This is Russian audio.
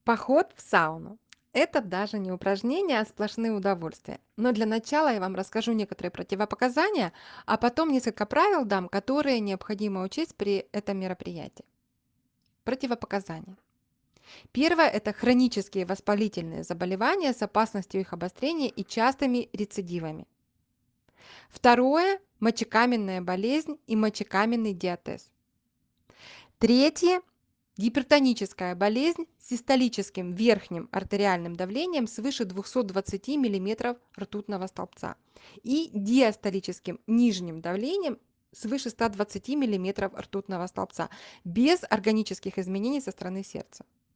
Поход в сауну. Это даже не упражнение, а сплошные удовольствия. Но для начала я вам расскажу некоторые противопоказания, а потом несколько правил дам, которые необходимо учесть при этом мероприятии. Противопоказания. Первое – это хронические воспалительные заболевания с опасностью их обострения и частыми рецидивами. Второе – мочекаменная болезнь и мочекаменный диатез. Третье – гипертоническая болезнь с систолическим верхним артериальным давлением свыше 220 миллиметров ртутного столбца и диастолическим нижним давлением свыше 120 миллиметров ртутного столбца без органических изменений со стороны сердца.